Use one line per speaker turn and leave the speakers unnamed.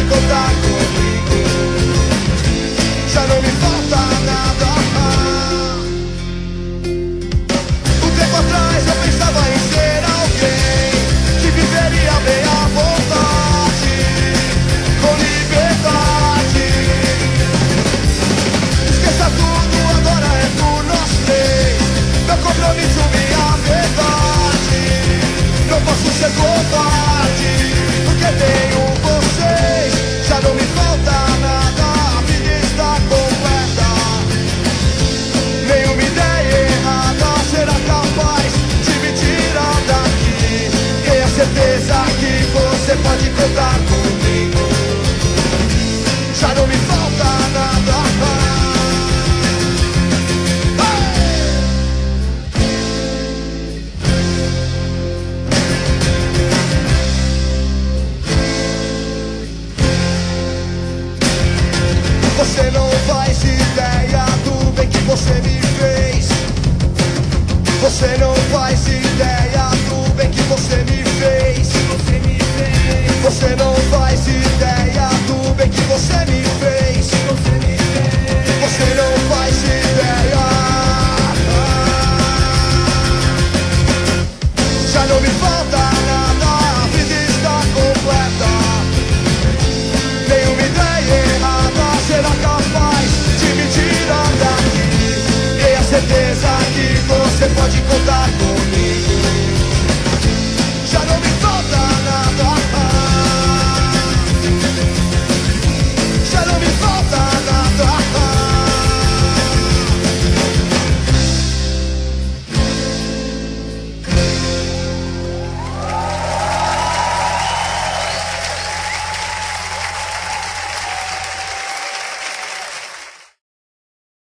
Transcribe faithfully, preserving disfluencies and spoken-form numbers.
contar comigo. Já não me falta nada. Um tempo atrás eu pensava em ser alguém que viveria bem à vontade, com liberdade. Esqueça tudo, agora é por nós três. Meu compromisso, minha verdade. Não posso ser covarde, porque tenho vocês. Já não me falta nada, a vida está completa. Nenhuma ideia errada será capaz de me tirar daqui. Tenha certeza que você pode contar comigo. Já não me falta nada. Você não faz ideia do bem que você me fez. Você não faz ideia do bem que você me fez. Você não faz ideia do bem que você me fez. Você não faz ideia. Já não me falta nada, a vida está completa. Nenhuma ideia errada será capaz de me tirar daqui. Tenha certeza que você pode contar